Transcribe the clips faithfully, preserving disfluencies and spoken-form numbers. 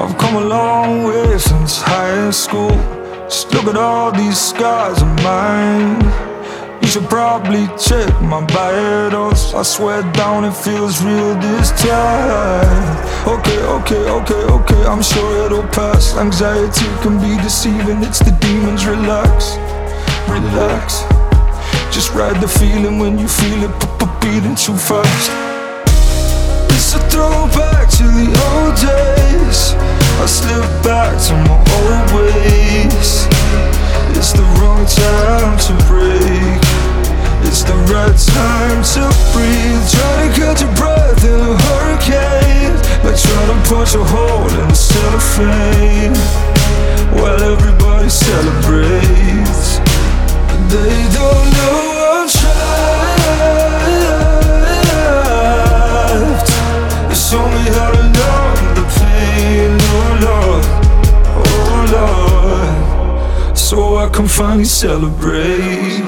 I've come a long way since high school. Just look at all these scars of mine. You should probably check my vitals. I swear down, it feels real this time. Okay, okay, okay, okay, I'm sure it'll pass. Anxiety can be deceiving, it's the demons. Relax, relax. Just ride the feeling when you feel it beating too fast. It's a throwback to the old days. I slip back to my old ways. It's the wrong time to break. It's the right time to breathe. Trying to catch your breath in a hurricane, like trying to punch a hole in the cellophane. While everybody celebrates, they don't know I'm trapped. They show me how to numb the pain. Oh Lord, oh Lord, so I can finally celebrate.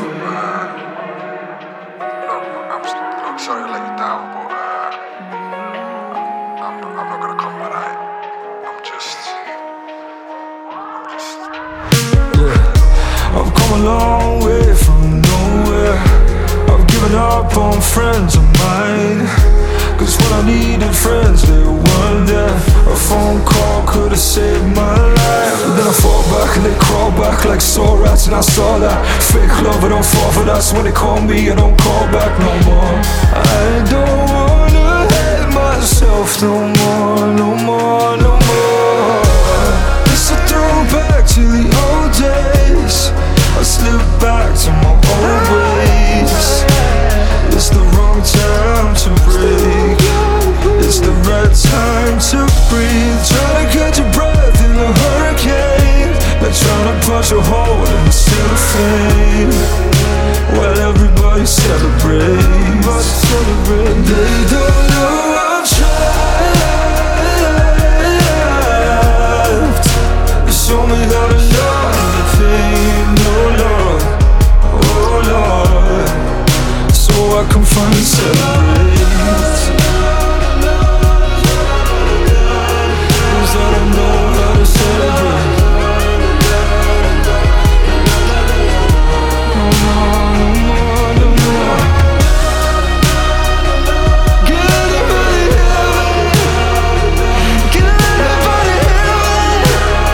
I'm sorry to let you down, but uh, I'm, not, I'm not gonna come like that. I'm just, I'm just. Yeah, I've come a long way from nowhere. I've given up on friends of mine, cause when I needed friends, they weren't there. A phone call could've saved my life. But then I fall back and they crawl back like sore rats, and I saw that fake love, I don't fall for that. So when they call me, I don't call back no more. I don't wanna hate myself no more, no more, no more. It's a throwback to the old days. I slip back to my old ways. It's the wrong time to break. It's the right time to breathe. Trying to catch your breath in a hurricane, like trying to punch a hole in the cellophane. While everybody celebrates, they don't know I'm trapped. They show me how to numb the pain. Oh Lord, oh Lord, so I can finally celebrate. Cause I don't know how to celebrate. No more, no more, no more. Get anybody heaven. Get anybody heaven.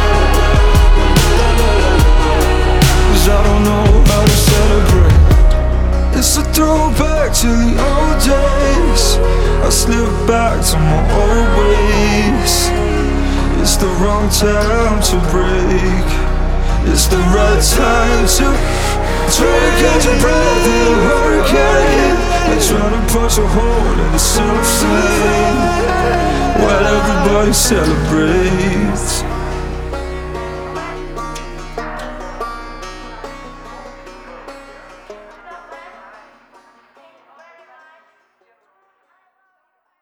Cause I don't know how to celebrate. It's a throwback to the old days. I slip back to my old ways. It's the wrong time to break. It's the right time to try to catch your breath in a hurricane, like trying to punch a hole in the cellophane. While everybody celebrates.